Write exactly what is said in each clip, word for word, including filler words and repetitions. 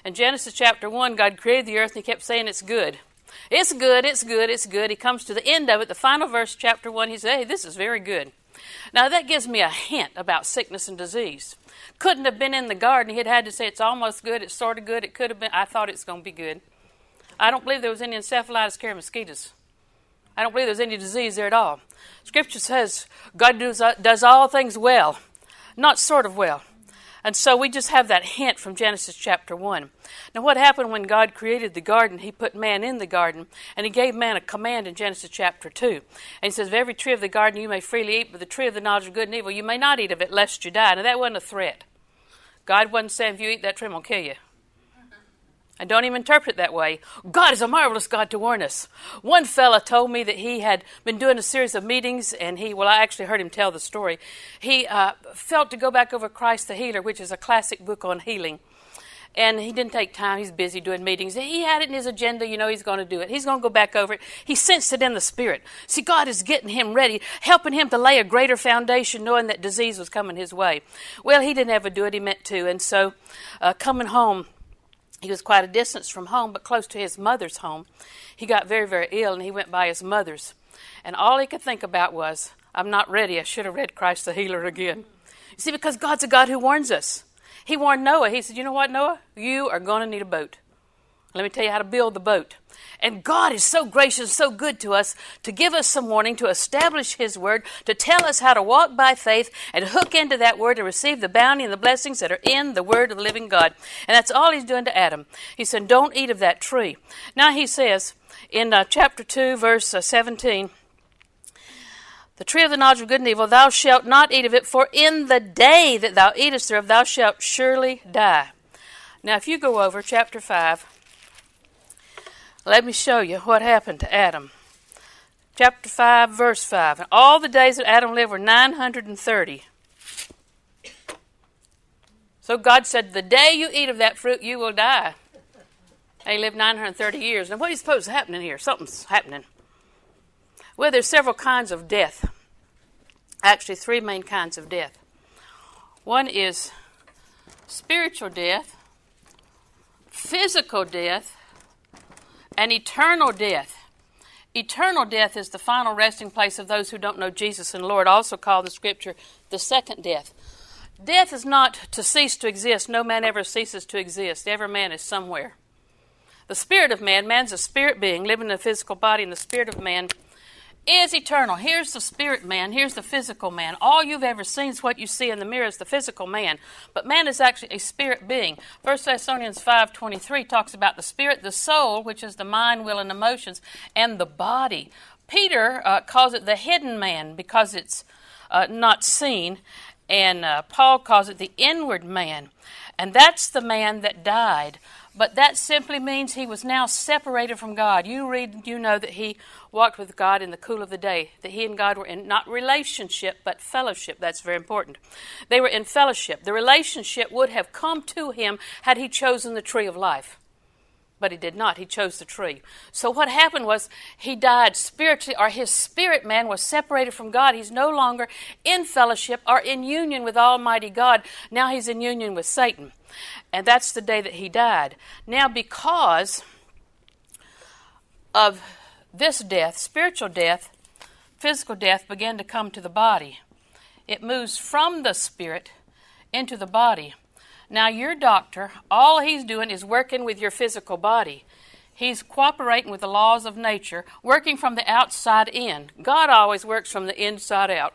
In Genesis chapter one, God created the earth and he kept saying it's good. It's good, it's good, it's good. He comes to the end of it, the final verse, chapter one, he says, hey, this is very good. Now that gives me a hint about sickness and disease. Couldn't have been in the garden. He'd had to say it's almost good, it's sort of good, it could have been, I thought it's going to be good. I don't believe there was any encephalitis carrying mosquitoes. I don't believe there's any disease there at all. Scripture says God does, does all things well, not sort of well. And so we just have that hint from Genesis chapter one. Now what happened when God created the garden? He put man in the garden, and he gave man a command in Genesis chapter two. And he says, of every tree of the garden you may freely eat, but the tree of the knowledge of good and evil you may not eat of it, lest you die. Now that wasn't a threat. God wasn't saying, if you eat that tree, I'm going to kill you. And don't even interpret it that way. God is a marvelous God to warn us. One fella told me that he had been doing a series of meetings, and he, well, I actually heard him tell the story. He uh, felt to go back over Christ the Healer, which is a classic book on healing. And he didn't take time. He's busy doing meetings. He had it in his agenda. You know, he's going to do it. He's going to go back over it. He sensed it in the Spirit. See, God is getting him ready, helping him to lay a greater foundation, knowing that disease was coming his way. Well, he didn't ever do it. He meant to. And so uh, coming home, he was quite a distance from home, but close to his mother's home. He got very, very ill, and he went by his mother's. And all he could think about was, I'm not ready. I should have read Christ the Healer again. You see, because God's a God who warns us. He warned Noah. He said, you know what, Noah? You are going to need a boat. Let me tell you how to build the boat. And God is so gracious, so good to us, to give us some warning, to establish his word, to tell us how to walk by faith and hook into that word and receive the bounty and the blessings that are in the word of the living God. And that's all he's doing to Adam. He said, don't eat of that tree. Now he says in uh, chapter two, verse uh, seventeen, the tree of the knowledge of good and evil, thou shalt not eat of it, for in the day that thou eatest thereof, thou shalt surely die. Now if you go over chapter five, let me show you what happened to Adam. Chapter five, verse five. And all the days that Adam lived were nine hundred thirty. So God said, the day you eat of that fruit, you will die. And he lived nine hundred thirty years. Now what do you suppose is happening here? Something's happening. Well, there's several kinds of death. Actually, three main kinds of death. One is spiritual death, physical death, and eternal death. Eternal death is the final resting place of those who don't know Jesus and Lord, also called in Scripture the second death. Death is not to cease to exist. No man ever ceases to exist. Every man is somewhere. The spirit of man, man's a spirit being, living in a physical body, and the spirit of man is eternal. Here's the spirit man. Here's the physical man. All you've ever seen is what you see in the mirror is the physical man. But man is actually a spirit being. First Thessalonians five twenty-three talks about the spirit, the soul, which is the mind, will, and emotions, and the body. Peter uh, calls it the hidden man because it's uh, not seen. And uh, Paul calls it the inward man. And that's the man that died. But that simply means he was now separated from God. You read, you know that he walked with God in the cool of the day, that he and God were in not relationship, but fellowship. That's very important. They were in fellowship. The relationship would have come to him had he chosen the tree of life. But he did not. He chose the tree. So what happened was he died spiritually, or his spirit man was separated from God. He's no longer in fellowship or in union with Almighty God. Now he's in union with Satan. And that's the day that he died. Now because of this death, spiritual death, physical death began to come to the body. It moves from the spirit into the body. Now your doctor, all he's doing is working with your physical body. He's cooperating with the laws of nature, working from the outside in. God always works from the inside out.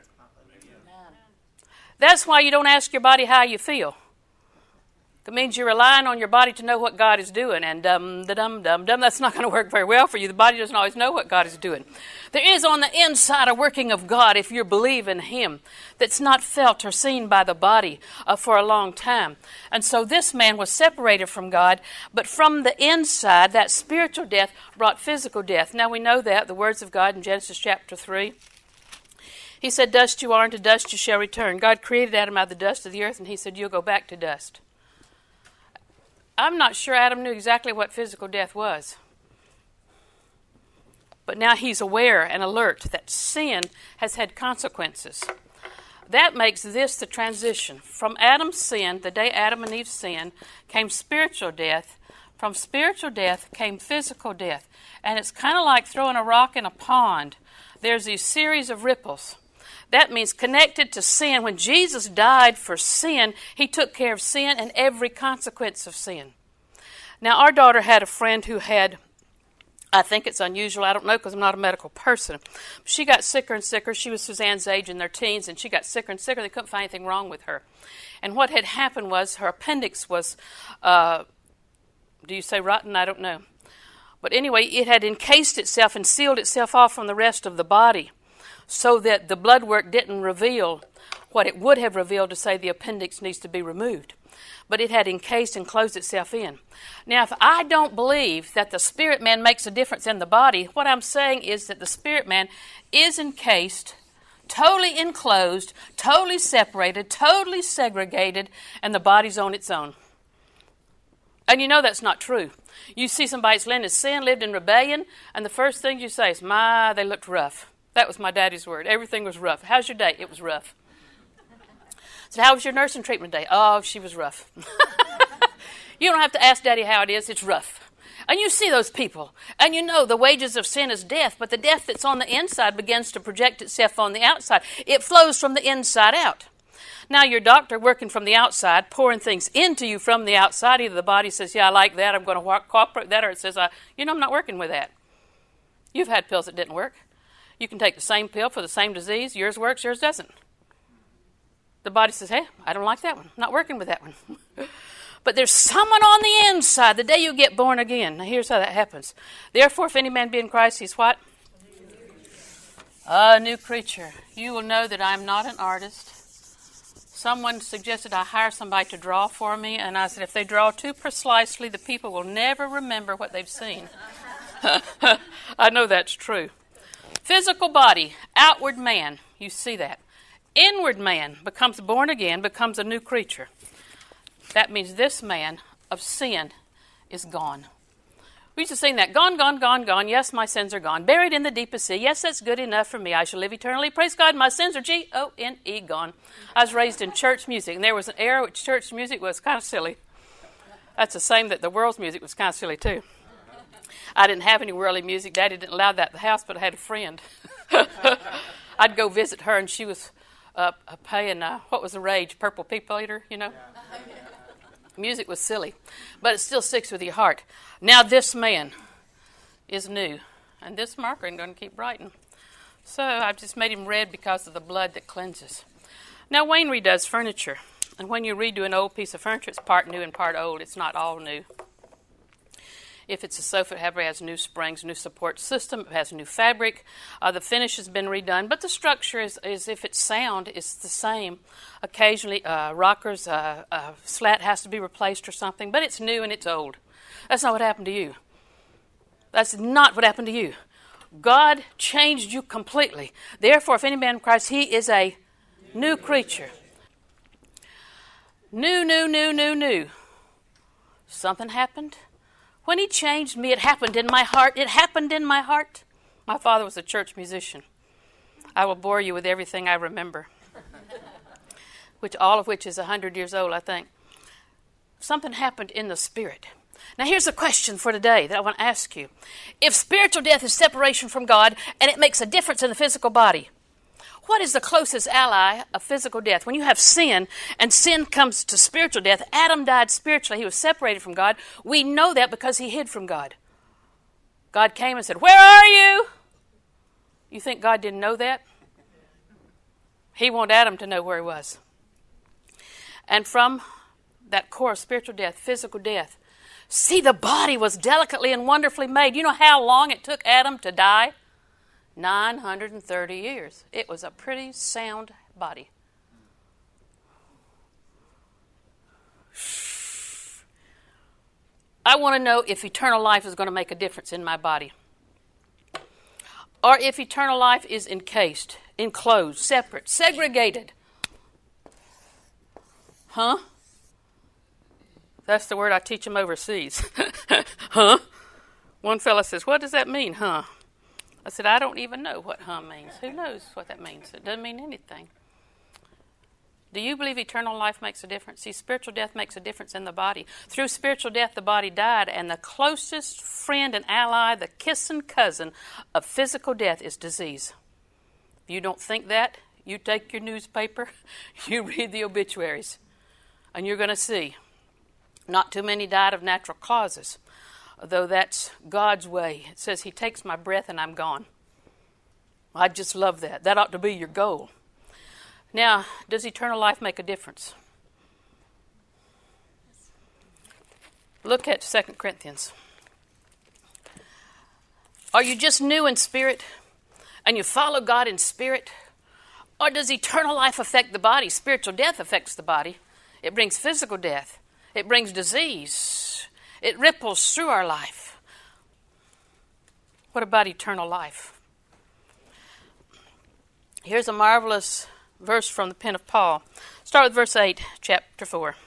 That's why you don't ask your body how you feel. It means you're relying on your body to know what God is doing. And dum, da, dum, dum, dum, that's not going to work very well for you. The body doesn't always know what God is doing. There is on the inside a working of God, if you believe in Him, that's not felt or seen by the body uh, for a long time. And so this man was separated from God, but from the inside, that spiritual death brought physical death. Now we know that, the words of God in Genesis chapter three. He said, dust you are, and to dust you shall return. God created Adam out of the dust of the earth, and He said, you'll go back to dust. I'm not sure Adam knew exactly what physical death was. But now he's aware and alert that sin has had consequences. that makes this the transition. From Adam's sin, the day Adam and Eve sinned, came spiritual death. From spiritual death came physical death. And it's kind of like throwing a rock in a pond. There's these series of ripples. That means connected to sin. When Jesus died for sin, he took care of sin and every consequence of sin. Now, our daughter had a friend who had, I think it's unusual, I don't know because I'm not a medical person, but she got sicker and sicker. She was Suzanne's age in their teens, and she got sicker and sicker. They couldn't find anything wrong with her. And what had happened was her appendix was, uh, do you say rotten? I don't know. But anyway, it had encased itself and sealed itself off from the rest of the body so that the blood work didn't reveal what it would have revealed to say the appendix needs to be removed. But it had encased and closed itself in. Now, if I don't believe that the spirit man makes a difference in the body, what I'm saying is that the spirit man is encased, totally enclosed, totally separated, totally segregated, and the body's on its own. And you know that's not true. You see somebody that's lived in sin, lived in rebellion, and the first thing you say is, my, they looked rough. That was my daddy's word. Everything was rough. How's your day? It was rough. I said, how was your nursing treatment day? Oh, she was rough. You don't have to ask Daddy how it is. It's rough. And you see those people. And you know the wages of sin is death, but the death that's on the inside begins to project itself on the outside. It flows from the inside out. Now, your doctor working from the outside, pouring things into you from the outside, either the body says, yeah, I like that, I'm going to cooperate with that, or it says, uh, you know, I'm not working with that. You've had pills that didn't work. You can take the same pill for the same disease. Yours works, yours doesn't. The body says, hey, I don't like that one. I'm not working with that one. But there's someone on the inside the day you get born again. Now, here's how that happens. Therefore, if any man be in Christ, he's what? A new creature. You will know that I'm not an artist. Someone suggested I hire somebody to draw for me, and I said, if they draw too precisely, the people will never remember what they've seen. I know that's true. Physical body, outward man, you see that. Inward man becomes born again, becomes a new creature. That means this man of sin is gone. We used to sing that, gone, gone, gone, gone. Yes, my sins are gone. Buried in the deepest sea. Yes, that's good enough for me. I shall live eternally. Praise God, my sins are G O N E, gone. I was raised in church music, and there was an era which church music was kind of silly. That's the same that the world's music was kind of silly, too. I didn't have any worldly music. Daddy didn't allow that in the house, but I had a friend. I'd go visit her, and she was uh, paying, uh, what was the rage, Purple People Eater, you know? Music was silly, but it still sticks with your heart. Now this man is new, and this marker ain't going to keep writing. So I've just made him red because of the blood that cleanses. Now Wayne redoes furniture, and when you redo an old piece of furniture, it's part new and part old. It's not all new. If it's a sofa, it has new springs, new support system. It has new fabric. Uh, the finish has been redone, but the structure is, is if it's sound, it's the same. Occasionally, uh, rockers, uh, uh, slat has to be replaced or something, but it's new and it's old. That's not what happened to you. That's not what happened to you. God changed you completely. Therefore, if any man in Christ, he is a new creature. New, new, new, new, new. Something happened. When he changed me, it happened in my heart. It happened in my heart. My father was a church musician. I will bore you with everything I remember, which all of which is one hundred years old, I think. Something happened in the spirit. Now, here's a question for today that I want to ask you. If spiritual death is separation from God and it makes a difference in the physical body, what is the closest ally of physical death? When you have sin, and sin comes to spiritual death, Adam died spiritually. He was separated from God. We know that because he hid from God. God came and said, where are you? You think God didn't know that? He wanted Adam to know where he was. And from that core of spiritual death, physical death, see, the body was delicately and wonderfully made. You know how long it took Adam to die? nine hundred thirty years. It was a pretty sound body. I want to know if eternal life is going to make a difference in my body. Or if eternal life is encased, enclosed, separate, segregated. Huh? That's the word I teach them overseas. Huh? One fella says, what does that mean, huh? I said, I don't even know what huh means. Who knows what that means? It doesn't mean anything. Do you believe eternal life makes a difference? See, spiritual death makes a difference in the body. Through spiritual death, the body died, and the closest friend and ally, the kissing cousin of physical death is disease. If you don't think that, you take your newspaper, you read the obituaries, and you're going to see not too many died of natural causes, though that's God's way. It says he takes my breath and I'm gone. I just love that. That ought to be your goal. Now, does eternal life make a difference? Look at Second Corinthians. Are you just new in spirit and you follow God in spirit? Or does eternal life affect the body? Spiritual death affects the body. It brings physical death. It brings disease. It ripples through our life. What about eternal life? Here's a marvelous verse from the pen of Paul. Start with verse eight, chapter four.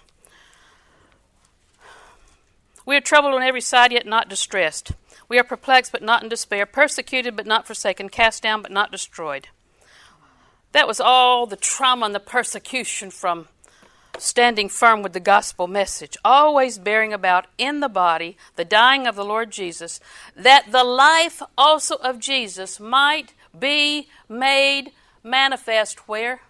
We are troubled on every side, yet not distressed. We are perplexed, but not in despair. Persecuted, but not forsaken. Cast down, but not destroyed. That was all the trauma and the persecution from standing firm with the gospel message, always bearing about in the body the dying of the Lord Jesus, that the life also of Jesus might be made manifest where?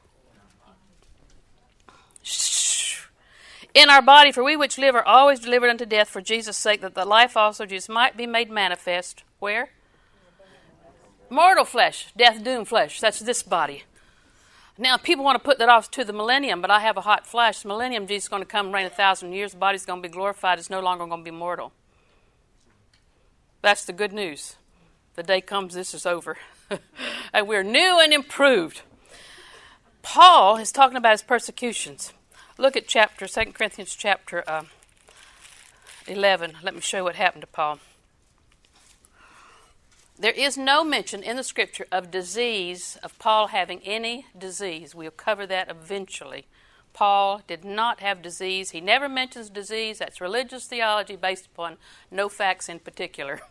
In our body, for we which live are always delivered unto death for Jesus' sake, that the life also of Jesus might be made manifest where? Mortal flesh, death, doom flesh. That's this body. Now, people want to put that off to the millennium, but I have a hot flash. The millennium, Jesus is going to come and reign a thousand years. The body's going to be glorified. It's no longer going to be mortal. That's the good news. The day comes, this is over. And we're new and improved. Paul is talking about his persecutions. Look at chapter, Second Corinthians chapter uh, eleven. Let me show you what happened to Paul. There is no mention in the Scripture of disease, of Paul having any disease. We'll cover that eventually. Paul did not have disease. He never mentions disease. That's religious theology based upon no facts in particular.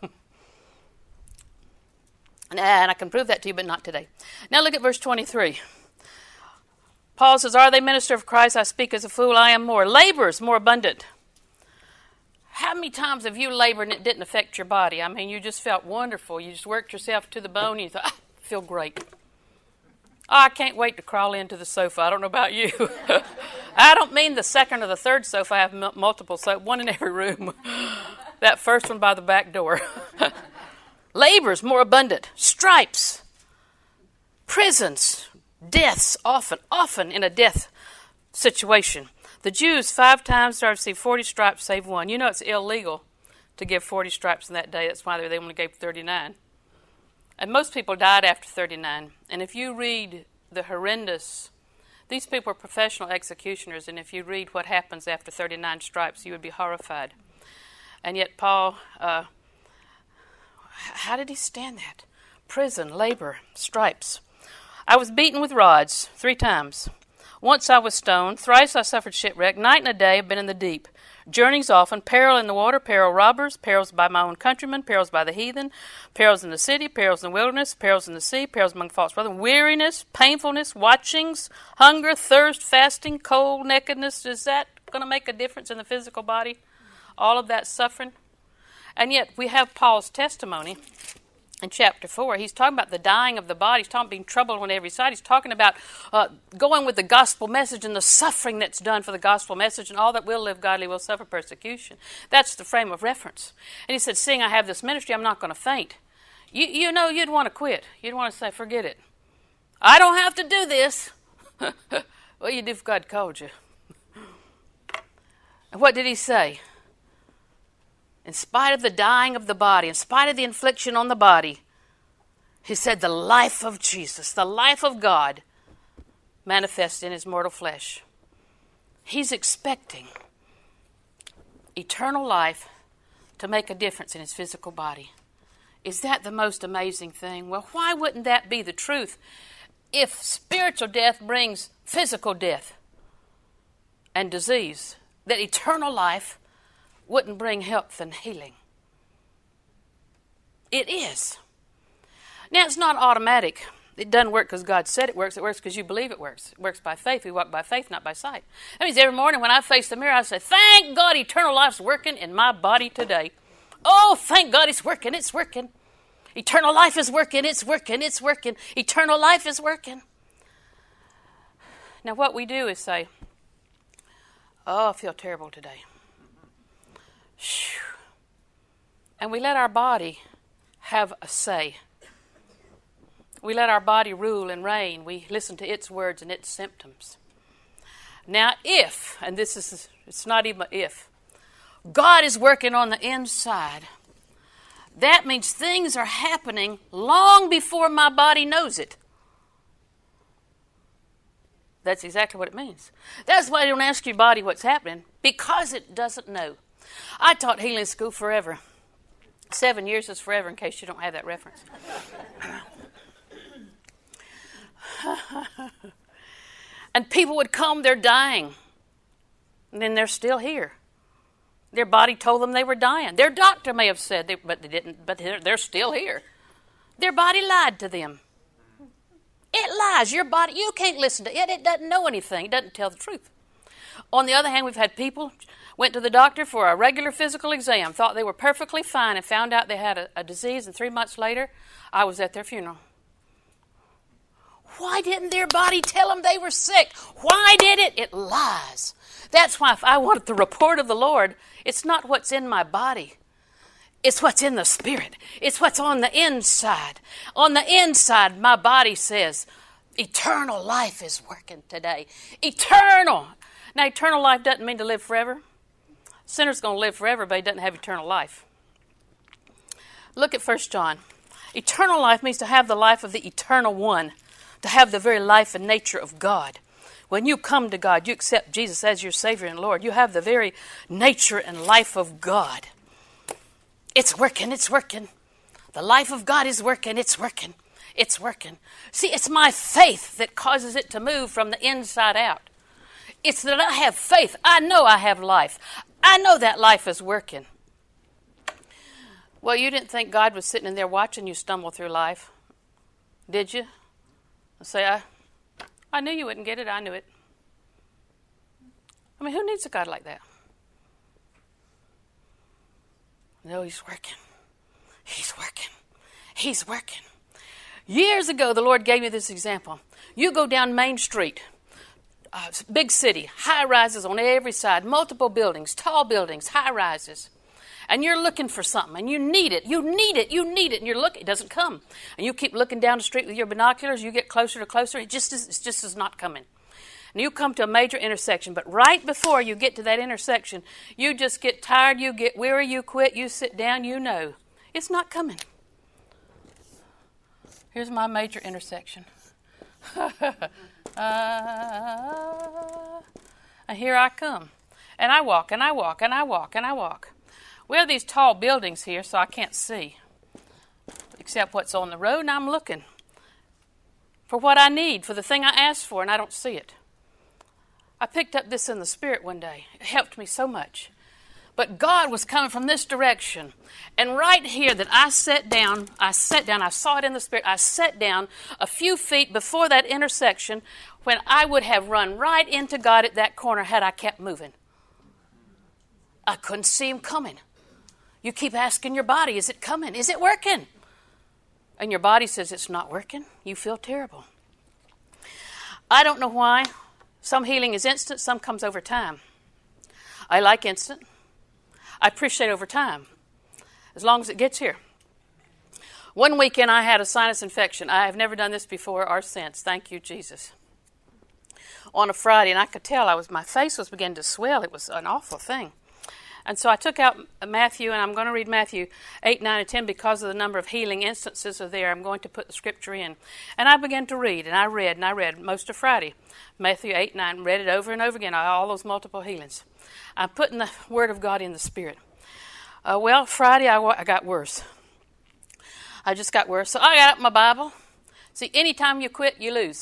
And I can prove that to you, but not today. Now look at verse twenty-three. Paul says, "Are they minister of Christ? I speak as a fool. I am more. Laborers more abundant." How many times have you labored and it didn't affect your body? I mean, you just felt wonderful. You just worked yourself to the bone and you thought, ah, I feel great. Oh, I can't wait to crawl into the sofa. I don't know about you. I don't mean the second or the third sofa. I have m- multiple sofas, one in every room. That first one by the back door. Labors more abundant. Stripes. Prisons. Deaths often, often in a death situation. The Jews five times started to receive forty stripes save one. You know it's illegal to give forty stripes in that day. That's why they only gave thirty-nine. And most people died after thirty-nine. And if you read the horrendous, these people are professional executioners, and if you read what happens after thirty-nine stripes, you would be horrified. And yet Paul, uh, how did he stand that? Prison, labor, stripes. I was beaten with rods three times. Once I was stoned, thrice I suffered shipwreck, night and a day have been in the deep. Journeys often, peril in the water, peril robbers, perils by my own countrymen, perils by the heathen, perils in the city, perils in the wilderness, perils in the sea, perils among false brethren, weariness, painfulness, watchings, hunger, thirst, fasting, cold, nakedness. Is that going to make a difference in the physical body? All of that suffering? And yet we have Paul's testimony. In chapter four, he's talking about the dying of the body. He's talking about being troubled on every side. He's talking about uh, going with the gospel message and the suffering that's done for the gospel message, and all that will live godly will suffer persecution. That's the frame of reference. And he said, seeing I have this ministry, I'm not going to faint. You, you know, you'd want to quit. You'd want to say, forget it. I don't have to do this. Well, you do if God called you. And what did he say? In spite of the dying of the body, in spite of the infliction on the body, he said the life of Jesus, the life of God, manifested in his mortal flesh. He's expecting eternal life to make a difference in his physical body. Is that the most amazing thing? Well, why wouldn't that be the truth if spiritual death brings physical death and disease? That eternal life wouldn't bring health and healing. It is. Now, it's not automatic. It doesn't work because God said it works. It works because you believe it works. It works by faith. We walk by faith, not by sight. That means every morning when I face the mirror, I say, thank God eternal life's working in my body today. Oh, thank God it's working. It's working. Eternal life is working. It's working. It's working. Eternal life is working. Now what we do is say, oh, I feel terrible today. Whew. And we let our body have a say. We let our body rule and reign. We listen to its words and its symptoms. Now if, and this is, it's not even an if, God is working on the inside, that means things are happening long before my body knows it. That's exactly what it means. That's why I don't ask your body what's happening, because it doesn't know. I taught healing school forever. Seven years is forever in case you don't have that reference. And people would come, they're dying. And then they're still here. Their body told them they were dying. Their doctor may have said, they, but they didn't, but they're, they're still here. Their body lied to them. It lies. Your body, you can't listen to it. It doesn't know anything. It doesn't tell the truth. On the other hand, we've had people went to the doctor for a regular physical exam, thought they were perfectly fine, and found out they had a, a disease, and three months later, I was at their funeral. Why didn't their body tell them they were sick? Why did it? It lies. That's why if I want the report of the Lord, it's not what's in my body. It's what's in the spirit. It's what's on the inside. On the inside, my body says, eternal life is working today. Eternal. Now, eternal life doesn't mean to live forever. Sinner's going to live forever, but he doesn't have eternal life. Look at First John. Eternal life means to have the life of the eternal one, to have the very life and nature of God. When you come to God, you accept Jesus as your Savior and Lord, you have the very nature and life of God. It's working, it's working. The life of God is working, it's working, it's working. See, it's my faith that causes it to move from the inside out. It's that I have faith. I know I have life. I know that life is working. Well, you didn't think God was sitting in there watching you stumble through life, did you? Say, I, I knew you wouldn't get it. I knew it. I mean, who needs a God like that? No, he's working. He's working. He's working. Years ago, the Lord gave me this example. You go down Main Street, uh, big city, high rises on every side, multiple buildings, tall buildings, high rises. And you're looking for something, and you need it, you need it, you need it, and you're looking, it doesn't come. And you keep looking down the street with your binoculars, you get closer to closer, it just is, it just is not coming. And you come to a major intersection, but right before you get to that intersection, you just get tired, you get weary, you quit, you sit down, you know, it's not coming. Here's my major intersection. uh, and here I come. And I walk, and I walk, and I walk, and I walk. We have these tall buildings here, so I can't see, except what's on the road, and I'm looking for what I need, for the thing I asked for, and I don't see it. I picked up this in the Spirit one day. It helped me so much. But God was coming from this direction, and right here that I sat down, I sat down, I saw it in the Spirit, I sat down a few feet before that intersection when I would have run right into God at that corner had I kept moving. I couldn't see him coming. You keep asking your body, is it coming? Is it working? And your body says it's not working. You feel terrible. I don't know why. Some healing is instant, some comes over time. I like instant. I appreciate over time, as long as it gets here. One weekend I had a sinus infection. I have never done this before or since. Thank you, Jesus. On a Friday, and I could tell I was my face was beginning to swell. It was an awful thing. And so I took out Matthew, and I'm going to read Matthew eight, nine, and ten because of the number of healing instances are there. I'm going to put the scripture in. And I began to read, and I read, and I read most of Friday. Matthew eight, nine, read it over and over again, all those multiple healings. I'm putting the Word of God in the Spirit. Uh, well, Friday I, I got worse. I just got worse. So I got up my Bible. See, anytime you quit, you lose.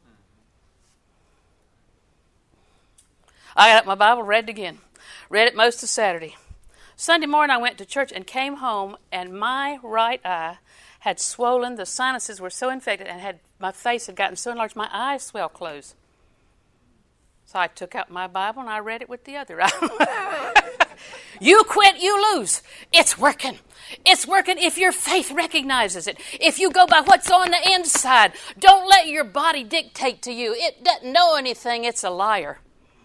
I got up my Bible, read it again. Read it most of Saturday. Sunday morning I went to church and came home, and my right eye had swollen. The sinuses were so infected and had my face had gotten so enlarged, my eyes swelled closed. So I took out my Bible and I read it with the other eye. You quit, you lose. It's working. It's working if your faith recognizes it. If you go by what's on the inside, don't let your body dictate to you. It doesn't know anything. It's a liar.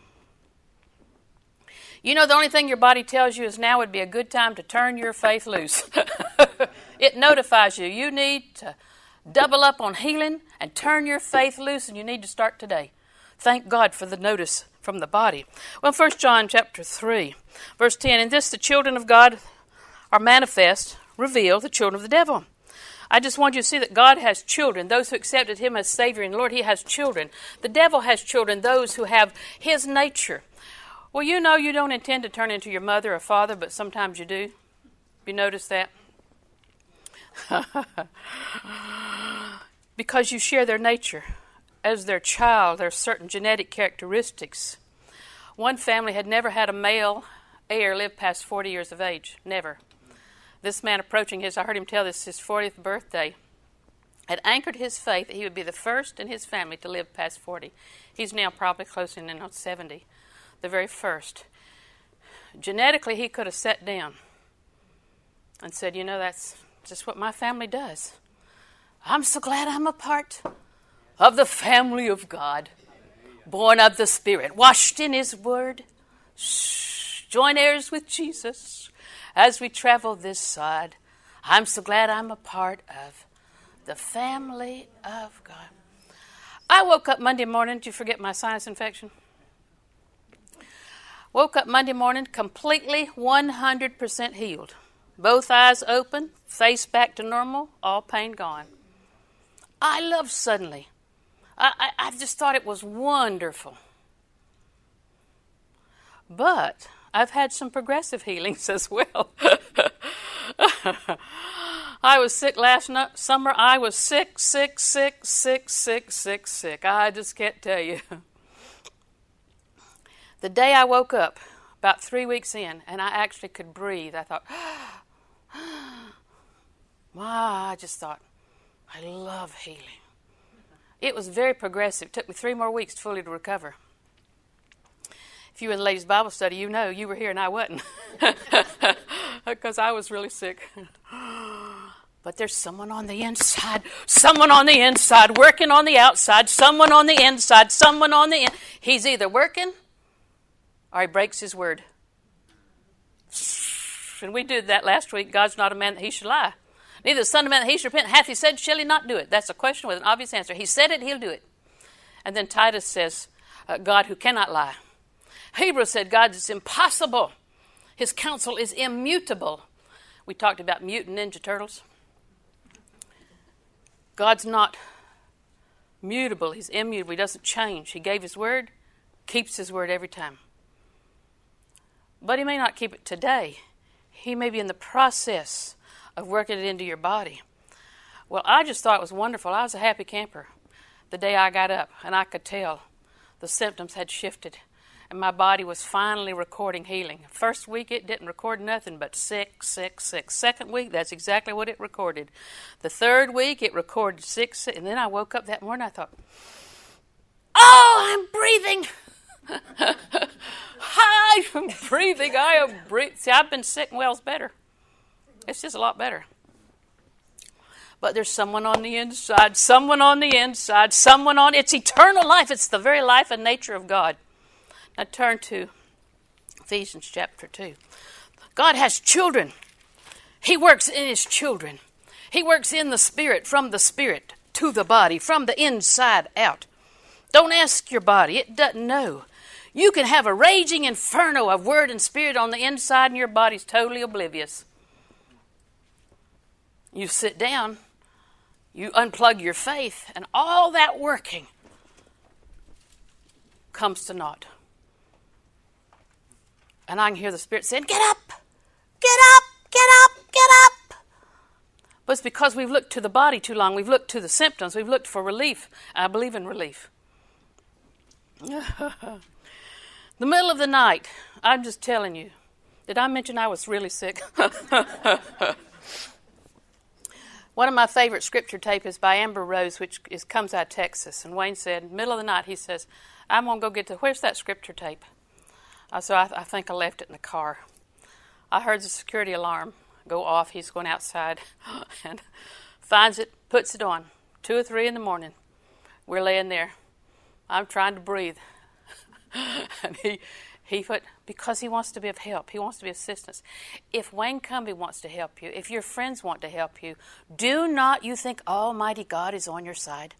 You know, the only thing your body tells you is now would be a good time to turn your faith loose. It notifies you. You need to double up on healing and turn your faith loose, and you need to start today. Thank God for the notice from the body. Well, First John chapter three, verse ten, in this the children of God are manifest, revealed, the children of the devil. I just want you to see that God has children. Those who accepted him as Savior and Lord, he has children. The devil has children, those who have his nature. Well, you know you don't intend to turn into your mother or father, but sometimes you do. You notice that? Because you share their nature. As their child, there are certain genetic characteristics. One family had never had a male heir live past forty years of age. Never. This man approaching his, I heard him tell this, his fortieth birthday, had anchored his faith that he would be the first in his family to live past forty. He's now probably closer in on seventy. The very first. Genetically, he could have sat down and said, you know, that's just what my family does. I'm so glad I'm a part of the family of God, born of the Spirit, washed in his word, shh, joint heirs with Jesus as we travel this side. I'm so glad I'm a part of the family of God. I woke up Monday morning. Did you forget my sinus infection? Woke up Monday morning completely one hundred percent healed. Both eyes open, face back to normal, all pain gone. I love suddenly. I, I, I just thought it was wonderful. But I've had some progressive healings as well. I was sick last no- summer. I was sick, sick, sick, sick, sick, sick, sick. I just can't tell you. The day I woke up, about three weeks in, and I actually could breathe, I thought, wow, I just thought, I love healing. It was very progressive. It took me three more weeks fully to recover. If you were in the ladies' Bible study, you know you were here and I wasn't. Because I was really sick. But there's someone on the inside, someone on the inside, working on the outside, someone on the inside, someone on the in. He's either working or he breaks his word. And we did that last week. God's not a man that he should lie. Neither the Son of Man that he should repent. Hath he said, shall he not do it? That's a question with an obvious answer. He said it, he'll do it. And then Titus says, uh, God who cannot lie. Hebrews said, God is impossible. His counsel is immutable. We talked about mutant Ninja Turtles. God's not mutable. He's immutable. He doesn't change. He gave his word, keeps his word every time. But he may not keep it today. He may be in the process of working it into your body. Well, I just thought it was wonderful. I was a happy camper the day I got up, and I could tell the symptoms had shifted, and my body was finally recording healing. First week, it didn't record nothing but sick, sick, sick. Second week, that's exactly what it recorded. The third week, it recorded sick, sick. And then I woke up that morning, I thought, oh, I'm breathing. Hi, I'm breathing. I am breathing. See, I've been sick and well's better. It's just a lot better. But there's someone on the inside, someone on the inside, someone on, it's eternal life. It's the very life and nature of God. Now turn to Ephesians chapter two. God has children. He works in his children. He works in the spirit, from the spirit to the body, from the inside out. Don't ask your body. It doesn't know. You can have a raging inferno of word and spirit on the inside and your body's totally oblivious. You sit down, you unplug your faith, and all that working comes to naught. And I can hear the Spirit saying, get up, get up, get up, get up. But it's because we've looked to the body too long. We've looked to the symptoms. We've looked for relief. I believe in relief. The middle of the night, I'm just telling you. Did I mention I was really sick? One of my favorite scripture tape is by Amber Rose, which is, comes out of Texas. And Wayne said, middle of the night, he says, I'm going to go get to, where's that scripture tape? Uh, so I, I think I left it in the car. I heard the security alarm go off. He's going outside and finds it, puts it on. Two or three in the morning. We're laying there. I'm trying to breathe. And he, he put, because he wants to be of help. He wants to be assistance. If Wayne Cumbie wants to help you, if your friends want to help you, do not you think Almighty God is on your side?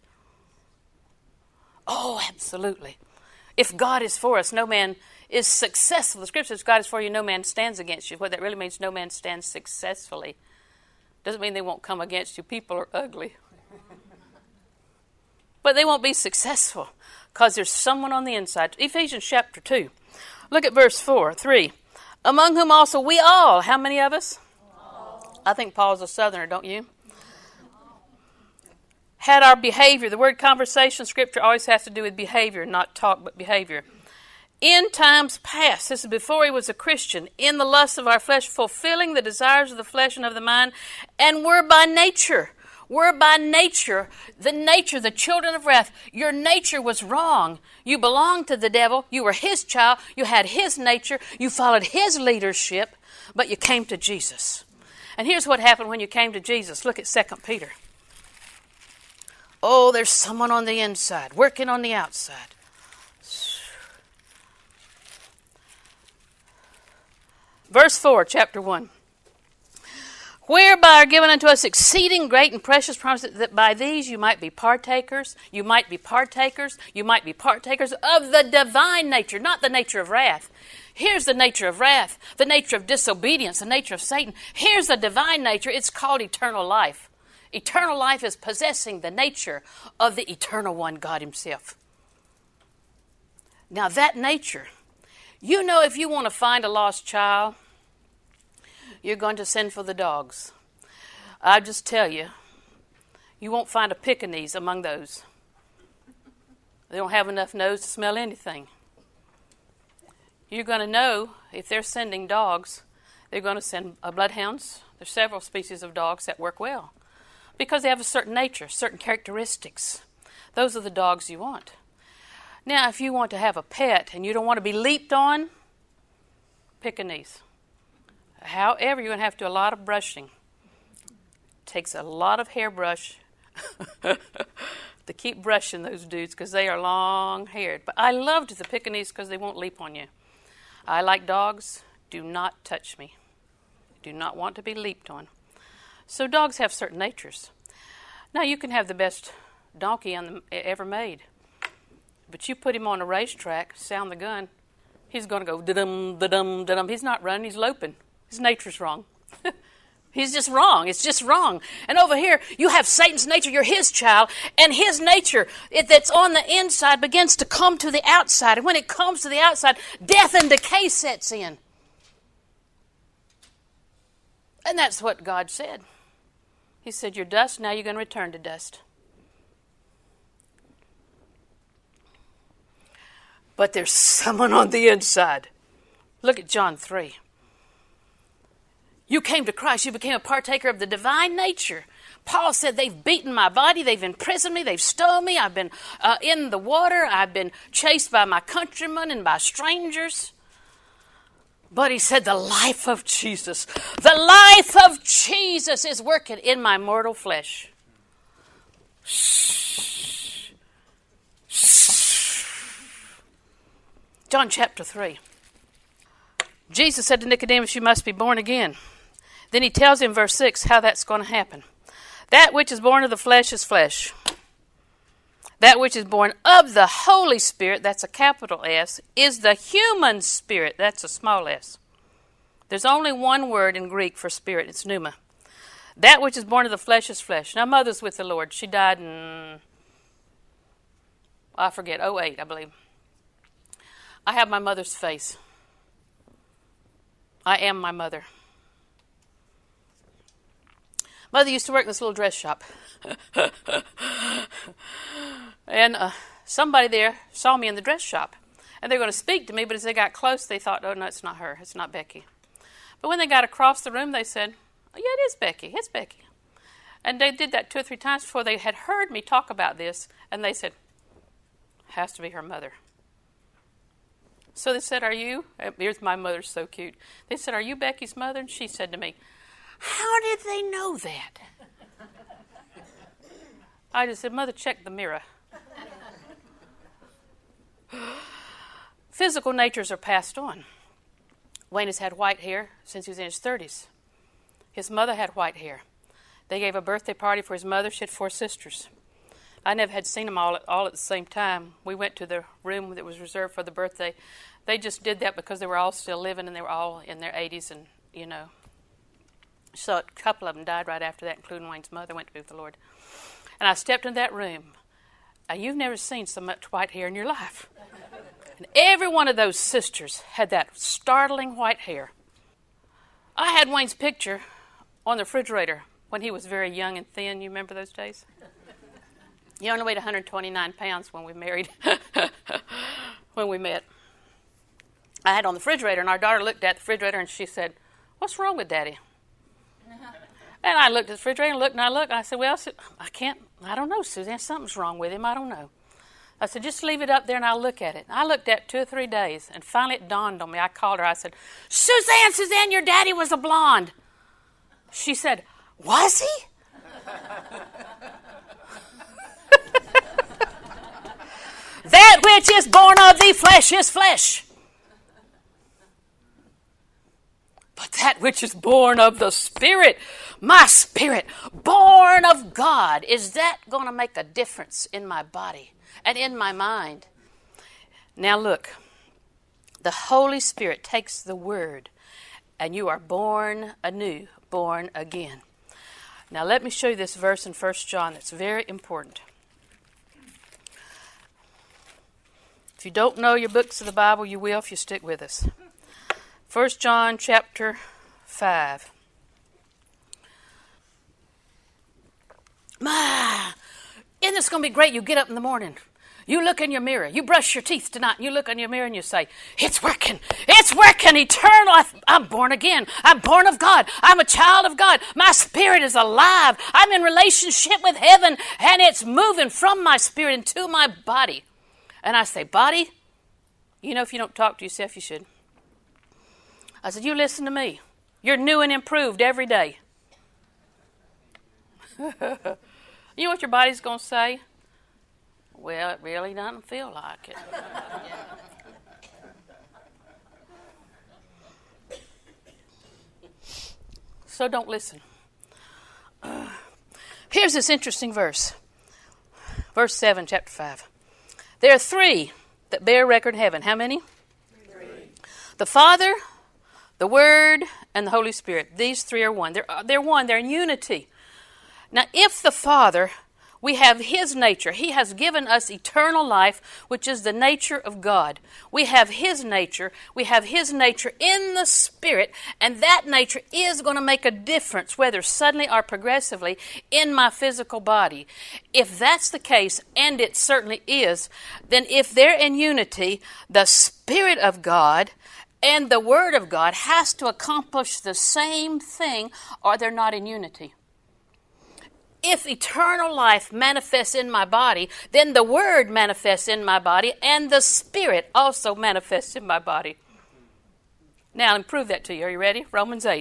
Oh, absolutely. If God is for us, no man is successful. The scripture says, God is for you, no man stands against you. What that really means, no man stands successfully. Doesn't mean they won't come against you. People are ugly. But they won't be successful because there's someone on the inside. Ephesians chapter two. Look at verse four, three. Among whom also we all, how many of us? All. I think Paul's a southerner, don't you? Had our behavior. The word conversation, scripture always has to do with behavior, not talk, but behavior. In times past, this is before he was a Christian, in the lust of our flesh, fulfilling the desires of the flesh and of the mind, and were by nature, were by nature, the nature, the children of wrath. Your nature was wrong. You belonged to the devil. You were his child. You had his nature. You followed his leadership, but you came to Jesus. And here's what happened when you came to Jesus. Look at Second Peter. Oh, there's someone on the inside, working on the outside. Verse four, chapter one. Whereby are given unto us exceeding great and precious promises, that by these you might be partakers, you might be partakers, you might be partakers of the divine nature, not the nature of wrath. Here's the nature of wrath, the nature of disobedience, the nature of Satan. Here's the divine nature. It's called eternal life. Eternal life is possessing the nature of the eternal one, God himself. Now that nature, you know, if you want to find a lost child, you're going to send for the dogs. I just tell you, you won't find a Pekingese among those. They don't have enough nose to smell anything. You're going to know if they're sending dogs, they're going to send uh, bloodhounds. There's several species of dogs that work well because they have a certain nature, certain characteristics. Those are the dogs you want. Now, if you want to have a pet and you don't want to be leaped on, Pekingese. However, you're going to have to do a lot of brushing. It takes a lot of hairbrush to keep brushing those dudes because they are long-haired. But I loved the Pekingese because they won't leap on you. I like dogs. Do not touch me. Do not want to be leaped on. So dogs have certain natures. Now, you can have the best donkey on the, ever made. But you put him on a racetrack, sound the gun, he's going to go da-dum, da-dum, da-dum. He's not running, he's loping. His nature's wrong. He's just wrong. It's just wrong. And over here, you have Satan's nature. You're his child. And his nature it, that's on the inside begins to come to the outside. And when it comes to the outside, death and decay sets in. And that's what God said. He said, you're dust, now you're going to return to dust. But there's someone on the inside. Look at John three. You came to Christ. You became a partaker of the divine nature. Paul said, they've beaten my body. They've imprisoned me. They've stoned me. I've been uh, in the water. I've been chased by my countrymen and by strangers. But he said, the life of Jesus, the life of Jesus is working in my mortal flesh. Shh. Shh. John chapter three. Jesus said to Nicodemus, you must be born again. Then he tells him, verse six, how that's going to happen. That which is born of the flesh is flesh. That which is born of the Holy Spirit, that's a capital S, is the human spirit, that's a small s. There's only one word in Greek for spirit, it's pneuma. That which is born of the flesh is flesh. Now, mother's with the Lord. She died in, I forget, oh eight, I believe. I have my mother's face. I am my mother. Mother used to work in this little dress shop. And uh, somebody there saw me in the dress shop. And they were going to speak to me, but as they got close, they thought, oh, no, it's not her. It's not Becky. But when they got across the room, they said, oh, yeah, it is Becky. It's Becky. And they did that two or three times before they had heard me talk about this, and they said, has to be her mother. So they said, are you? Here's my mother, so cute. They said, are you Becky's mother? And she said to me, how did they know that? I just said, Mother, check the mirror. Physical natures are passed on. Wayne has had white hair since he was in his thirties. His mother had white hair. They gave a birthday party for his mother. She had four sisters. I never had seen them all at, all at the same time. We went to the room that was reserved for the birthday. They just did that because they were all still living and they were all in their eighties, and, you know. So a couple of them died right after that, including Wayne's mother, went to be with the Lord. And I stepped into that room, and you've never seen so much white hair in your life. And every one of those sisters had that startling white hair. I had Wayne's picture on the refrigerator when he was very young and thin. You remember those days? He only weighed one hundred twenty-nine pounds when we married, when we met. I had on the refrigerator, and our daughter looked at the refrigerator, and she said, what's wrong with Daddy? And I looked at the refrigerator, and looked, and I looked, and I said, well, I can't, I don't know, Suzanne, something's wrong with him, I don't know. I said, just leave it up there and I'll look at it. I looked at it two or three days, and finally it dawned on me. I called her. I said, Suzanne, Suzanne, your daddy was a blonde. She said, was he? That which is born of the flesh is flesh. But that which is born of the Spirit, my spirit, born of God, is that going to make a difference in my body and in my mind? Now look, the Holy Spirit takes the word, and you are born anew, born again. Now let me show you this verse in First John that's very important. If you don't know your books of the Bible, you will if you stick with us. First John chapter five. My, isn't this going to be great? You get up in the morning. You look in your mirror. You brush your teeth tonight. And you look in your mirror and you say, it's working. It's working. Eternal life. I'm born again. I'm born of God. I'm a child of God. My spirit is alive. I'm in relationship with heaven, and it's moving from my spirit into my body. And I say, body, you know, if you don't talk to yourself, you should. I said, you listen to me. You're new and improved every day. You know what your body's going to say? Well, it really doesn't feel like it. So don't listen. Uh, here's this interesting verse. Verse seven, chapter five. There are three that bear record in heaven. How many? Three. The Father, the Word, and the Holy Spirit. These three are one. They're, they're one. They're in unity. Now, if the Father, we have His nature. He has given us eternal life, which is the nature of God. We have His nature. We have His nature in the Spirit, and that nature is going to make a difference, whether suddenly or progressively, in my physical body. If that's the case, and it certainly is, then if they're in unity, the Spirit of God and the Word of God has to accomplish the same thing, or they're not in unity. If eternal life manifests in my body, then the Word manifests in my body, and the Spirit also manifests in my body. Now, I'll prove that to you. Are you ready? Romans eight.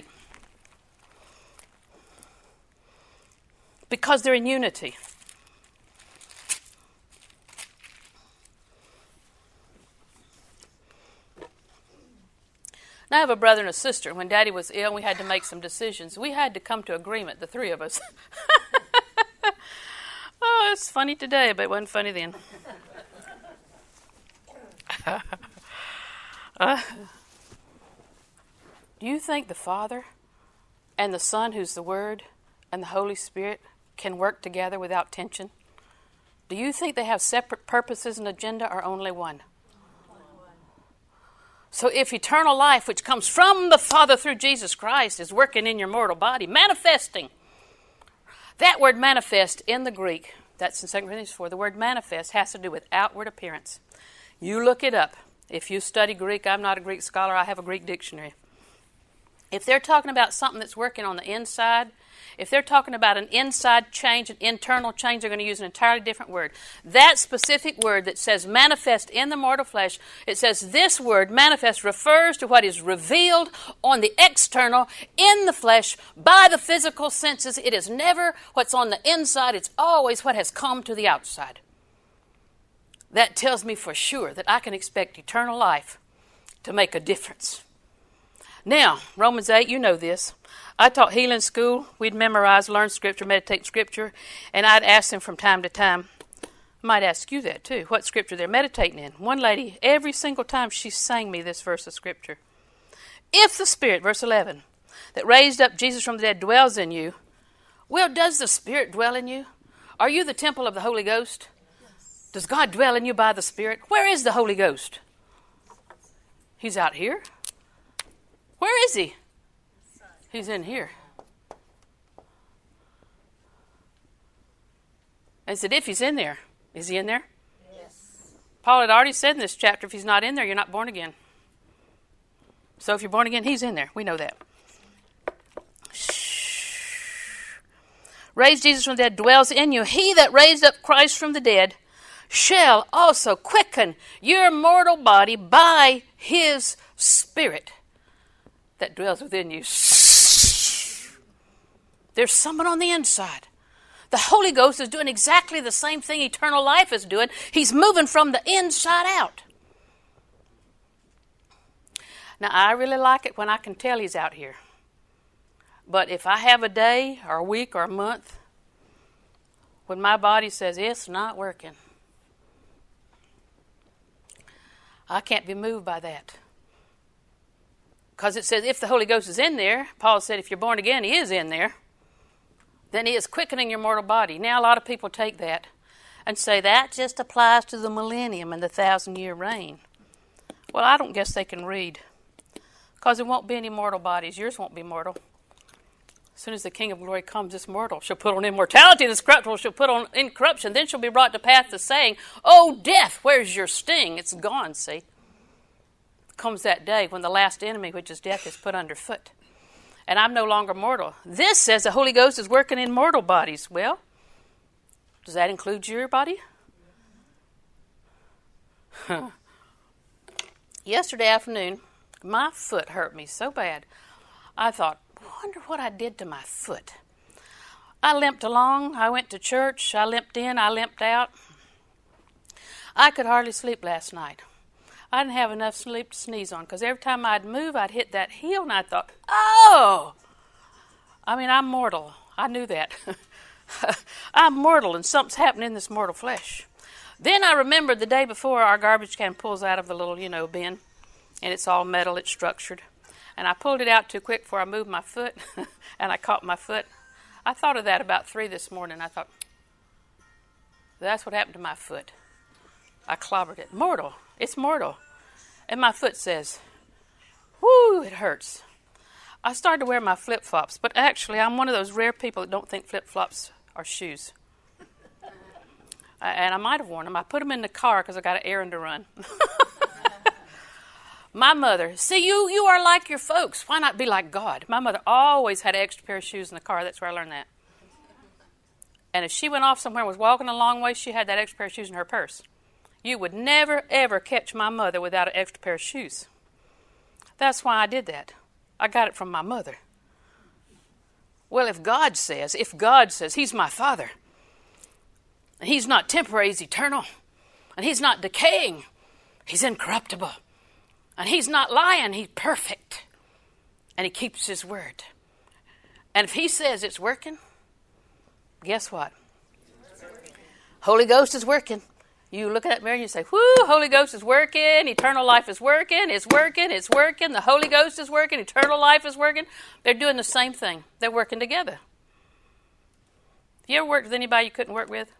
Because they're in unity. Now, I have a brother and a sister. When Daddy was ill, we had to make some decisions. We had to come to agreement, the three of us. Oh, it's funny today, but it wasn't funny then. uh, do you think the Father and the Son, who's the Word, and the Holy Spirit can work together without tension? Do you think they have separate purposes and agenda, or only one? So if eternal life, which comes from the Father through Jesus Christ, is working in your mortal body, manifesting. That word manifest in the Greek, that's in Second Corinthians four, the word manifest has to do with outward appearance. You look it up. If you study Greek, I'm not a Greek scholar, I have a Greek dictionary. If they're talking about something that's working on the inside, if they're talking about an inside change, an internal change, they're going to use an entirely different word. That specific word that says manifest in the mortal flesh, it says this word, manifest, refers to what is revealed on the external, in the flesh, by the physical senses. It is never what's on the inside. It's always what has come to the outside. That tells me for sure that I can expect eternal life to make a difference. Now, Romans eight, you know this. I taught healing school. We'd memorize, learn Scripture, meditate Scripture, and I'd ask them from time to time. I might ask you that too, what Scripture they're meditating in. One lady, every single time she sang me this verse of Scripture. If the Spirit, verse eleven, that raised up Jesus from the dead dwells in you, well, does the Spirit dwell in you? Are you the temple of the Holy Ghost? Yes. Does God dwell in you by the Spirit? Where is the Holy Ghost? He's out here. Where is he? He's in here. I said, if he's in there, is he in there? Yes. Paul had already said in this chapter, if he's not in there, you're not born again. So if you're born again, he's in there. We know that. Raised Jesus from the dead dwells in you. He that raised up Christ from the dead shall also quicken your mortal body by his Spirit that dwells within you. There's someone on the inside. The Holy Ghost is doing exactly the same thing eternal life is doing. He's moving from the inside out. Now, I really like it when I can tell he's out here. But if I have a day or a week or a month when my body says it's not working, I can't be moved by that. Because it says if the Holy Ghost is in there, Paul said if you're born again, he is in there. Then he is quickening your mortal body. Now a lot of people take that and say that just applies to the millennium and the thousand-year reign. Well, I don't guess they can read. Because there won't be any mortal bodies. Yours won't be mortal. As soon as the King of Glory comes, this mortal shall put on immortality, this corruptible shall put on incorruption. Then shall be brought to pass the saying, O death, where's your sting? It's gone, see. Comes that day when the last enemy, which is death, is put underfoot. And I'm no longer mortal. This says the Holy Ghost is working in mortal bodies. Well, does that include your body? Huh. Yesterday afternoon, my foot hurt me so bad. I thought, wonder what I did to my foot. I limped along. I went to church. I limped in. I limped out. I could hardly sleep last night. I didn't have enough sleep to sneeze on because every time I'd move, I'd hit that heel, and I thought, oh! I mean, I'm mortal. I knew that. I'm mortal, and something's happening in this mortal flesh. Then I remembered the day before our garbage can pulls out of the little, you know, bin, and it's all metal, it's structured. And I pulled it out too quick before I moved my foot, and I caught my foot. I thought of that about three this morning. I thought, that's what happened to my foot. I clobbered it. Mortal. It's mortal. And my foot says, whoo, it hurts. I started to wear my flip-flops, but actually I'm one of those rare people that don't think flip-flops are shoes. And I might have worn them. I put them in the car because I got an errand to run. My mother, see, you you are like your folks. Why not be like God? My mother always had an extra pair of shoes in the car. That's where I learned that. And if she went off somewhere and was walking a long way, she had that extra pair of shoes in her purse. You would never, ever catch my mother without an extra pair of shoes. That's why I did that. I got it from my mother. Well, if God says, if God says he's my Father, and he's not temporary, he's eternal, and he's not decaying, he's incorruptible, and he's not lying, he's perfect, and he keeps his word. And if he says it's working, guess what? Holy Ghost is working. You look at that mirror and you say, whoo, Holy Ghost is working, eternal life is working, it's working, it's working, the Holy Ghost is working, eternal life is working. They're doing the same thing. They're working together. You ever worked with anybody you couldn't work with?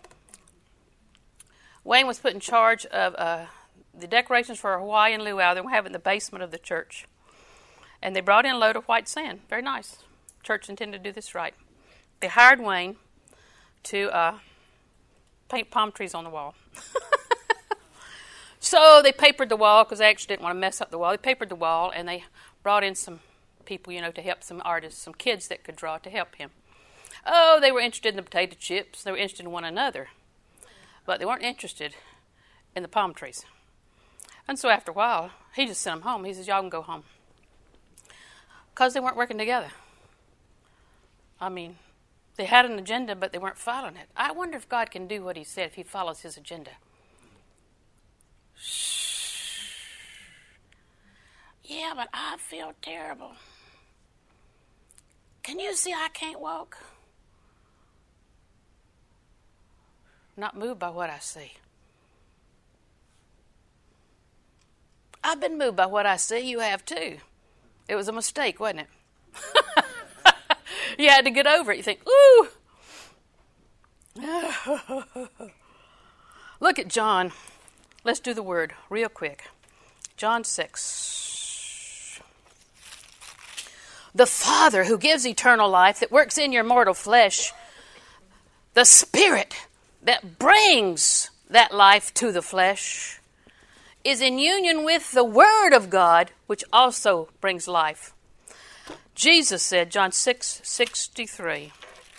Wayne was put in charge of uh, the decorations for a Hawaiian luau they were having in the basement of the church. And they brought in a load of white sand. Very nice. Church intended to do this right. They hired Wayne to uh, paint palm trees on the wall. So they papered the wall because they actually didn't want to mess up the wall. They papered the wall and they brought in some people, you know, to help some artists, some kids that could draw to help him. Oh, they were interested in the potato chips. They were interested in one another. But they weren't interested in the palm trees. And so after a while, he just sent them home. He says, y'all can go home. Because they weren't working together. I mean, they had an agenda, but they weren't following it. I wonder if God can do what he said if he follows his agenda. Yeah, but I feel terrible. Can you see I can't walk? Not moved by what I see. I've been moved by what I see. You have too. It was a mistake, wasn't it? You had to get over it. You think, ooh. Look at John. Let's do the word real quick. John six. The Father who gives eternal life, that works in your mortal flesh, the Spirit that brings that life to the flesh, is in union with the Word of God, which also brings life. Jesus said, John six sixty-three,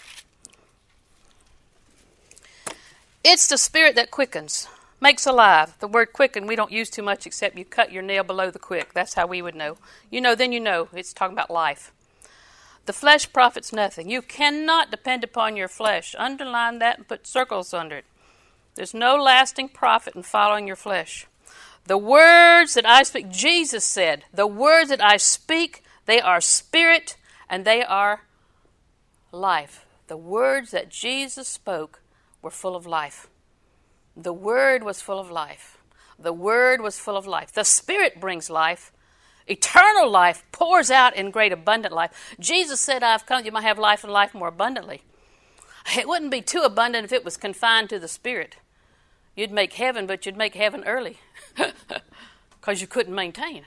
it's the Spirit that quickens, makes alive. The word quicken we don't use too much except you cut your nail below the quick. That's how we would know. You know, then you know. It's talking about life. The flesh profits nothing. You cannot depend upon your flesh. Underline that and put circles under it. There's no lasting profit in following your flesh. The words that I speak, Jesus said, the words that I speak, they are spirit and they are life. The words that Jesus spoke were full of life. The Word was full of life. The Word was full of life. The Spirit brings life. Eternal life pours out in great abundant life. Jesus said, I've come that you might have life and life more abundantly. It wouldn't be too abundant if it was confined to the Spirit. You'd make heaven, but you'd make heaven early because you couldn't maintain.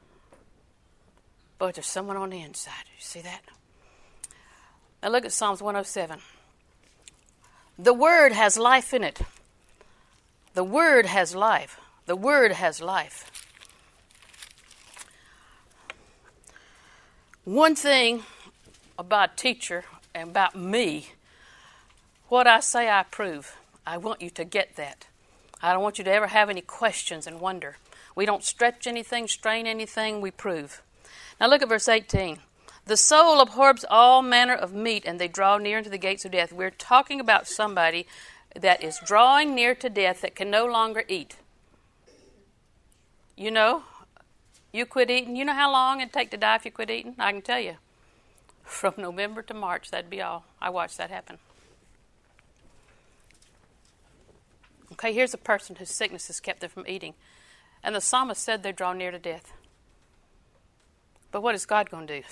But there's someone on the inside. You see that? Now look at Psalms one oh seven. The Word has life in it. The Word has life. The Word has life. One thing about a teacher and about me, what I say I prove. I want you to get that. I don't want you to ever have any questions and wonder. We don't stretch anything, strain anything, we prove. Now look at verse eighteen. The soul abhors all manner of meat, and they draw near unto the gates of death. We're talking about somebody that is drawing near to death that can no longer eat. You know, you quit eating. You know how long it'd take to die if you quit eating? I can tell you. From November to March, that'd be all. I watched that happen. Okay, here's a person whose sickness has kept them from eating. And the psalmist said they draw near to death. But what is God going to do?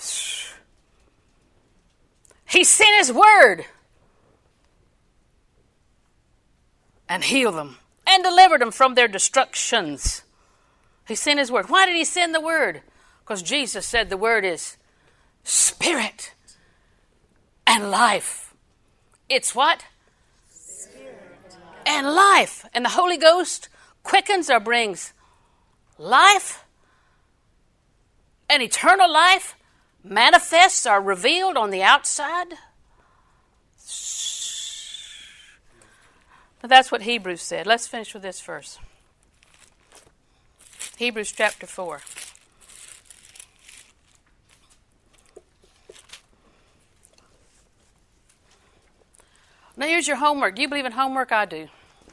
He sent His Word and healed them and delivered them from their destructions. He sent His Word. Why did He send the Word? Because Jesus said the Word is Spirit and life. It's what? Spirit and life. And the Holy Ghost quickens or brings life. And eternal life manifests or revealed on the outside. But that's what Hebrews said. Let's finish with this verse. Hebrews chapter four. Now here's your homework. Do you believe in homework? I do.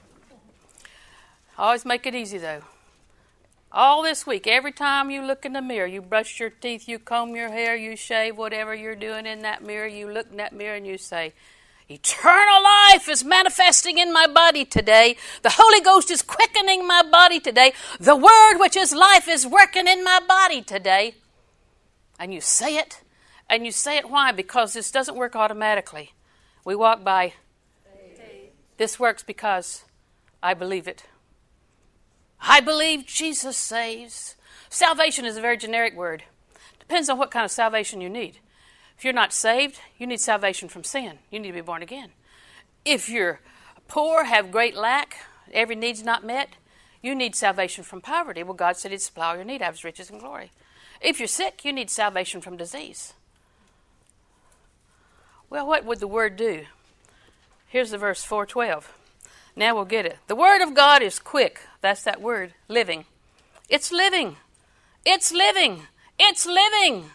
I always make it easy though. All this week, every time you look in the mirror, you brush your teeth, you comb your hair, you shave, whatever you're doing in that mirror, you look in that mirror and you say, eternal life is manifesting in my body today. The Holy Ghost is quickening my body today. The Word, which is life, is working in my body today. And you say it, and you say it why? Because this doesn't work automatically. We walk by faith. This works because I believe it. I believe Jesus saves. Salvation is a very generic word. Depends on what kind of salvation you need. If you're not saved, you need salvation from sin. You need to be born again. If you're poor, have great lack, every need's not met, you need salvation from poverty. Well, God said He'd supply all your need out of His riches and glory. If you're sick, you need salvation from disease. Well, what would the Word do? Here's the verse four twelve. Now we'll get it. The Word of God is quick. That's that word, living. It's living. It's living. It's living.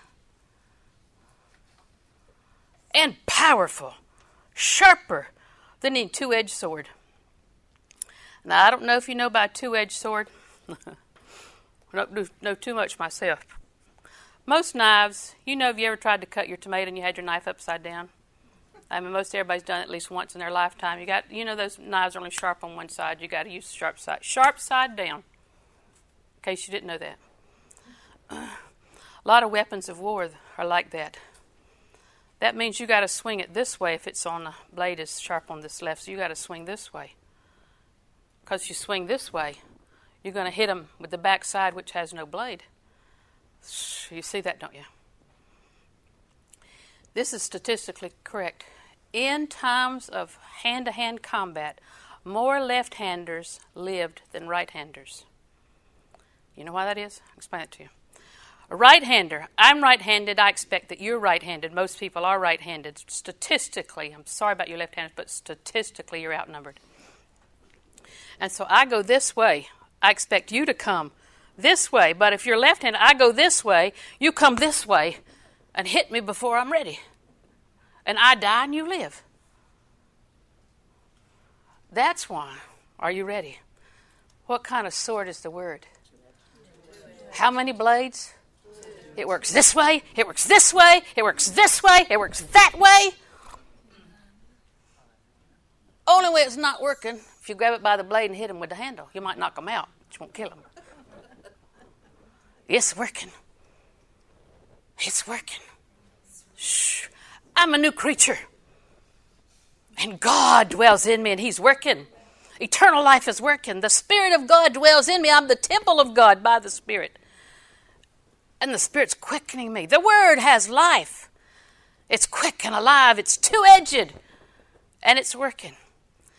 And powerful. Sharper than any two-edged sword. Now, I don't know if you know about a two-edged sword. I don't know too much myself. Most knives, you know, have you ever tried to cut your tomato and you had your knife upside down? I mean, most everybody's done it at least once in their lifetime. You got, you know, those knives are only sharp on one side. You got to use the sharp side. Sharp side down. In case you didn't know that. Uh, a lot of weapons of war are like that. That means you got to swing it this way if it's on the blade is sharp on this left. So you got to swing this way. Because you swing this way, you're going to hit them with the back side, which has no blade. You see that, don't you? This is statistically correct. In times of hand-to-hand combat, more left-handers lived than right-handers. You know why that is? I'll explain it to you. A right-hander, I'm right-handed, I expect that you're right-handed. Most people are right-handed. Statistically, I'm sorry about your left-handers, but statistically you're outnumbered. And so I go this way. I expect you to come this way. But if you're left-handed, I go this way, you come this way and hit me before I'm ready. And I die and you live. That's why. Are you ready? What kind of sword is the Word? How many blades? It works this way, it works this way, it works this way, it works that way. Only way it's not working, if you grab it by the blade and hit them with the handle, you might knock them out, but you won't kill them. It's working. It's working. Shh. I'm a new creature. And God dwells in me and He's working. Eternal life is working. The Spirit of God dwells in me. I'm the temple of God by the Spirit. And the Spirit's quickening me. The Word has life. It's quick and alive. It's two-edged. And it's working.